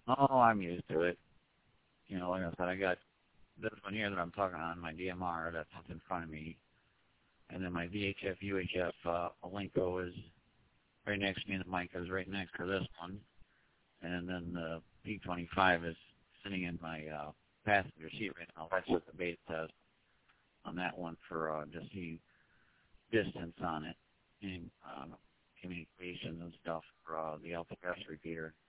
Oh, I'm used to it. You know, like I said, I got this one here that I'm talking on, my DMR, that's in front of me. And then my VHF, UHF, Alinco is right next to me, and the mic is right next to this one. And then the P25 is sitting in my passenger seat right now. That's just a beta test on that one for just the distance on it and communications and stuff for the alpha gas repeater.